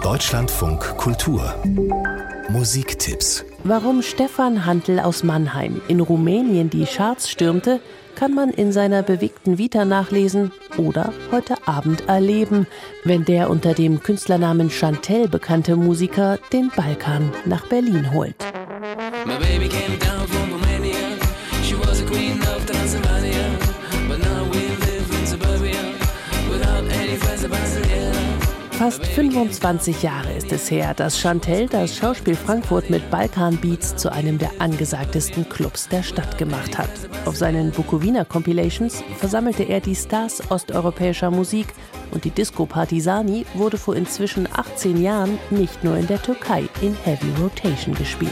Deutschlandfunk Kultur Musiktipps. Warum Stefan Hantl aus Mannheim in Rumänien die Charts stürmte, kann man in seiner bewegten Vita nachlesen oder heute Abend erleben, wenn der unter dem Künstlernamen Chantelle bekannte Musiker den Balkan nach Berlin holt. My baby came down from Romania. She was a queen of Transylvania. But now we live in suburbia without any friends of Brasilia. Fast 25 Jahre ist es her, dass Chantelle das Schauspiel Frankfurt mit Balkan-Beats zu einem der angesagtesten Clubs der Stadt gemacht hat. Auf seinen Bukowina-Compilations versammelte er die Stars osteuropäischer Musik und die Disco Partisani wurde vor inzwischen 18 Jahren nicht nur in der Türkei in Heavy Rotation gespielt.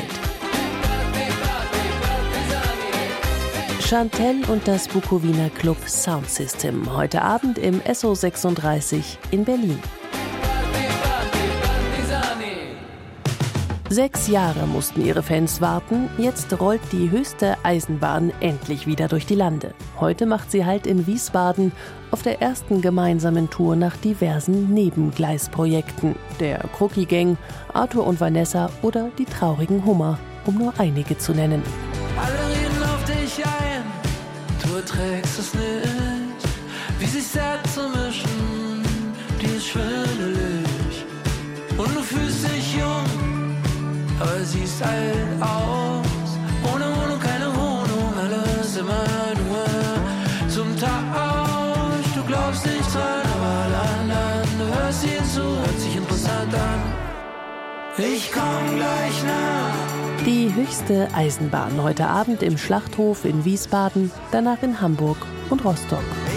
Chantelle und das Bukowina Club Sound System, heute Abend im SO 36 in Berlin. 6 Jahre mussten ihre Fans warten, jetzt rollt die höchste Eisenbahn endlich wieder durch die Lande. Heute macht sie Halt in Wiesbaden auf der ersten gemeinsamen Tour nach diversen Nebengleisprojekten. Der Cookie Gang, Arthur und Vanessa oder die traurigen Hummer, um nur einige zu nennen. Alle reden auf dich ein, du erträgst es nicht, wie sich selbst zu mischen, die ist schwindelig. Und du fühlst dich jung, aber siehst alt aus. Ohne Wohnung, keine Wohnung, alles immer nur zum Tausch. Du glaubst nicht dran, aber alle anderen, du hörst ihnen zu, hört sich interessant an. Ich komm gleich nach. Die höchste Eisenbahn heute Abend im Schlachthof in Wiesbaden, danach in Hamburg und Rostock.